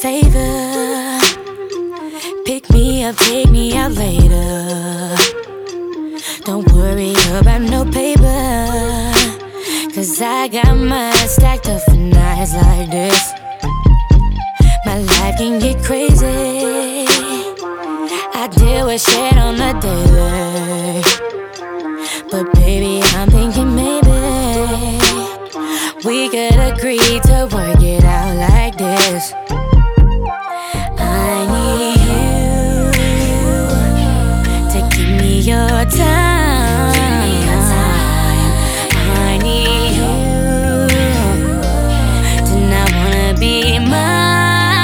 favor. Pick me up, take me out later. Don't worry about no paper, 'cause I got mine stacked up for nights like this. My life can get crazy. I deal with shit on the daily, but baby, I'm thinking maybe we could agree to work it out like this. I need you to give me your time. I need you to not wanna be mine.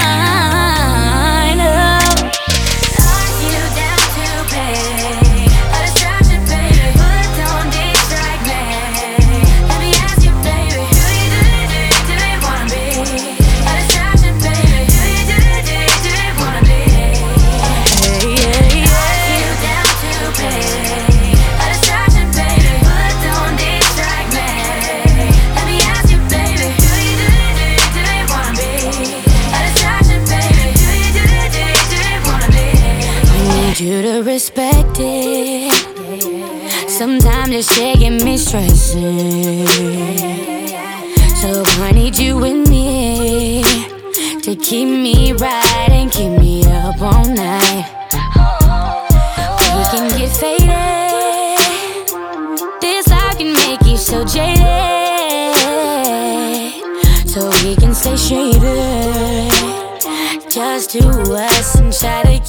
You to respect it. Sometimes this shit get me stressing, so I need you with me to keep me right and keep me up all night. We can get faded. This love can make you so jaded, so we can stay shaded. Just do us and try to